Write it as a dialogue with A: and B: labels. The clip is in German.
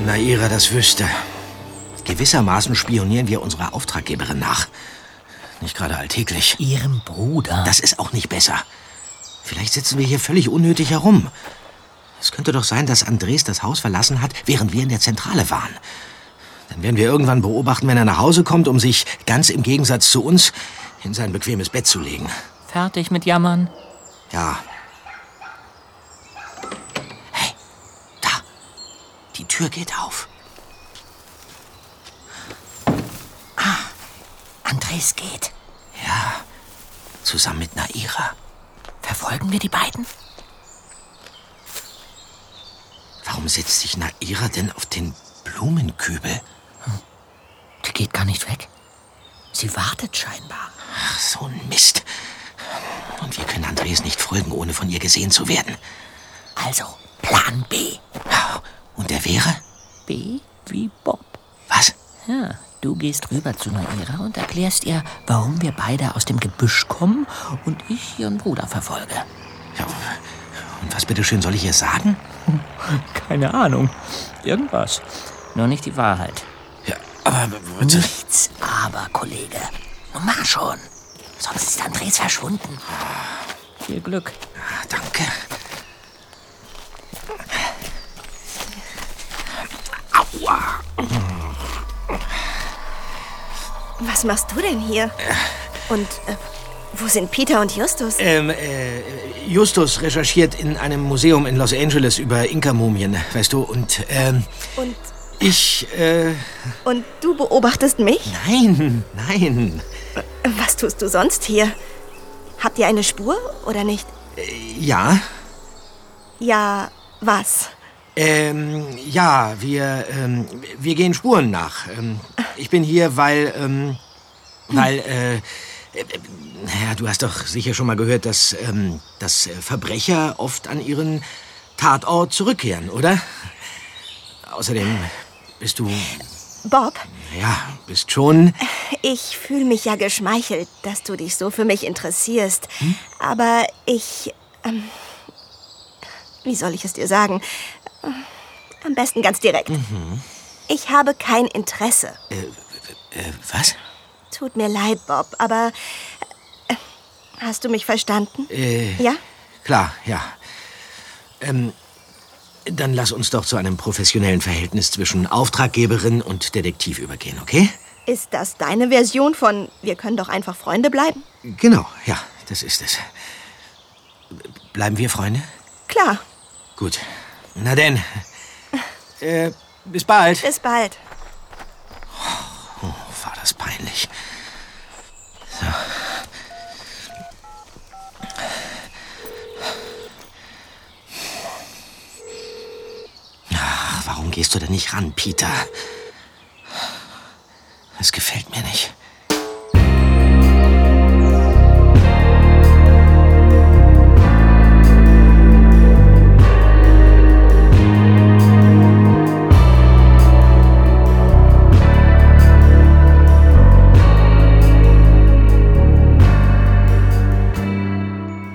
A: Wenn Naira das wüsste. Gewissermaßen spionieren wir unserer Auftraggeberin nach. Nicht gerade alltäglich.
B: Ihrem Bruder?
A: Das ist auch nicht besser. Vielleicht sitzen wir hier völlig unnötig herum. Es könnte doch sein, dass Andres das Haus verlassen hat, während wir in der Zentrale waren. Dann werden wir irgendwann beobachten, wenn er nach Hause kommt, um sich, ganz im Gegensatz zu uns, in sein bequemes Bett zu legen.
B: Fertig mit Jammern?
A: Ja. Hey, da. Die Tür geht auf.
B: Andres geht.
A: Ja, zusammen mit Naira.
B: Verfolgen wir die beiden?
A: Warum setzt sich Naira denn auf den Blumenkübel?
B: Die geht gar nicht weg. Sie wartet scheinbar.
A: Ach, so ein Mist. Und wir können Andres nicht folgen, ohne von ihr gesehen zu werden.
B: Also, Plan B.
A: Und der wäre?
B: B wie Bob.
A: Was?
B: Ja, du gehst rüber zu Naira und erklärst ihr, warum wir beide aus dem Gebüsch kommen und ich ihren Bruder verfolge.
A: Ja, und was bitteschön soll ich ihr sagen?
B: Keine Ahnung. Irgendwas. Nur nicht die Wahrheit.
A: Ja, aber...
B: Nichts aber, Kollege. Nun mach schon. Sonst ist Andres verschwunden. Viel Glück.
A: Danke. Aua.
C: Was machst du denn hier? Und wo sind Peter und Justus?
A: Justus recherchiert in einem Museum in Los Angeles über Inka-Mumien, weißt du, und ich,
C: Und du beobachtest mich?
A: Nein.
C: Was tust du sonst hier? Habt ihr eine Spur oder nicht?
A: Ja.
C: Ja, was?
A: Ja, wir gehen Spuren nach. Ich bin hier, weil, ja, du hast doch sicher schon mal gehört, dass Verbrecher oft an ihren Tatort zurückkehren, oder? Außerdem bist du...
C: Bob?
A: Ja, bist schon...
C: Ich fühle mich ja geschmeichelt, dass du dich so für mich interessierst. Aber ich... wie soll ich es dir sagen? Am besten ganz direkt. Ich habe kein Interesse.
A: Was?
C: Tut mir leid, Bob, aber... hast du mich verstanden? Ja?
A: Klar, ja. Dann lass uns doch zu einem professionellen Verhältnis zwischen Auftraggeberin und Detektiv übergehen, okay?
C: Ist das deine Version von, wir können doch einfach Freunde bleiben?
A: Genau, ja, das ist es. Bleiben wir Freunde?
C: Klar.
A: Gut. Na denn. Bis bald.
C: Bis bald.
A: Oh, war das peinlich. So. Ach, warum gehst du denn nicht ran, Peter? Das gefällt mir nicht.